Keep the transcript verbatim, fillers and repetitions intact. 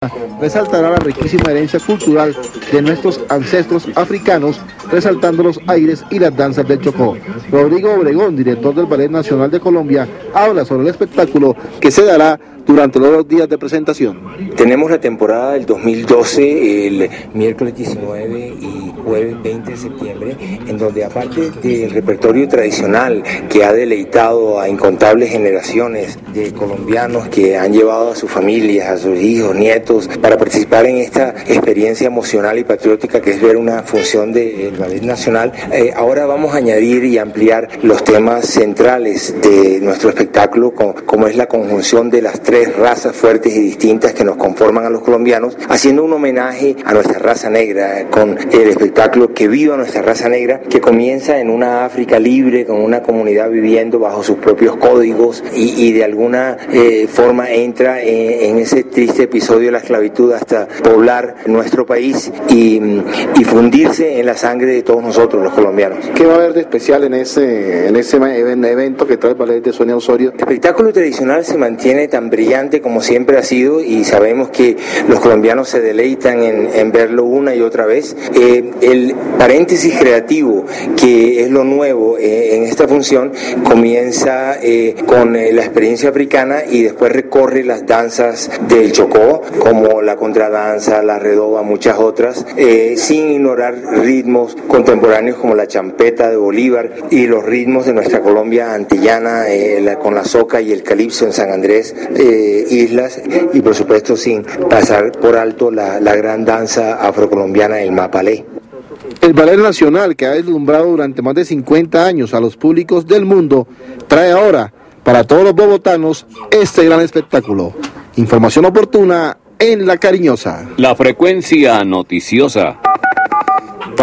resaltará la riquísima herencia cultural de nuestros ancestros africanos, resaltando los aires y las danzas del Chocó. Rodrigo Obregón, director del Ballet Nacional de Colombia, habla sobre el espectáculo que se dará durante los dos días de presentación. Tenemos la temporada del dos mil doce, el miércoles diecinueve y jueves veinte de septiembre, en donde aparte del repertorio tradicional que ha deleitado a incontables generaciones de colombianos que han llevado a sus familias, a sus hijos, nietos, para participar en esta experiencia emocional y patriótica que es ver una función del Ballet Nacional, eh, ahora vamos a añadir y ampliar los temas centrales de nuestro espectáculo, como, como es la conjunción de las tres razas fuertes y distintas que nos conforman a los colombianos, haciendo un homenaje a nuestra raza negra, con el espectáculo Que Viva Nuestra Raza Negra, que comienza en una África libre, con una comunidad viviendo bajo sus propios códigos y, y de alguna eh, forma entra en, en ese triste episodio de la esclavitud hasta poblar nuestro país y, y fundirse en la sangre de todos nosotros los colombianos. ¿Qué va a haber de especial en ese, en ese evento que trae el Ballet de Sonia Osorio? El espectáculo tradicional se mantiene tan brillante como siempre ha sido y sabemos que los colombianos se deleitan en, en verlo una y otra vez. Eh, el paréntesis creativo, que es lo nuevo eh, en esta función, comienza eh, con eh, la experiencia africana y después recorre las danzas del Chocó, como la contradanza, la redoba, muchas otras, eh, sin ignorar ritmos contemporáneos como la champeta de Bolívar y los ritmos de nuestra Colombia antillana, eh, la, con la soca y el calipso en San Andrés, eh, islas, y por supuesto sin pasar por alto la, la gran danza afrocolombiana, el mapalé. El Ballet Nacional, que ha deslumbrado durante más de cincuenta años a los públicos del mundo, trae ahora para todos los bogotanos este gran espectáculo. Información oportuna en La Cariñosa. La frecuencia noticiosa.